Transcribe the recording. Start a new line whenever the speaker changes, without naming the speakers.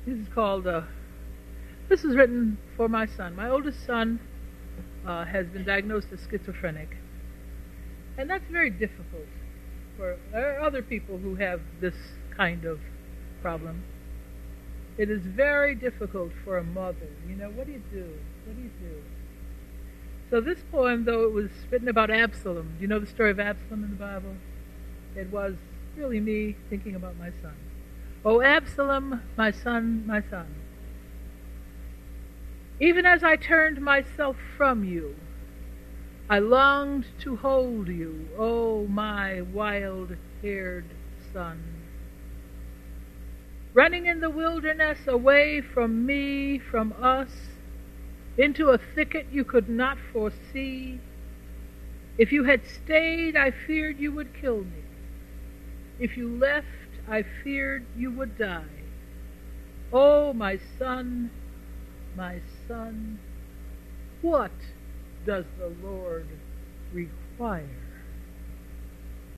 This is called, this is written for my son. My oldest son has been diagnosed as schizophrenic. And that's very difficult. There are other people who have this kind of problem. It is very difficult for a mother. What do you do? What do you do? So this poem, though it was written about Absalom, do you know the story of Absalom in the Bible? It was really me thinking about my son. Oh, Absalom, my son, my son. Even as I turned myself from you, I longed to hold you, oh, my wild-haired son. Running in the wilderness away from me, from us, into a thicket you could not foresee. If you had stayed, I feared you would kill me. If you left, I feared you would die. Oh, my son, what does the Lord require?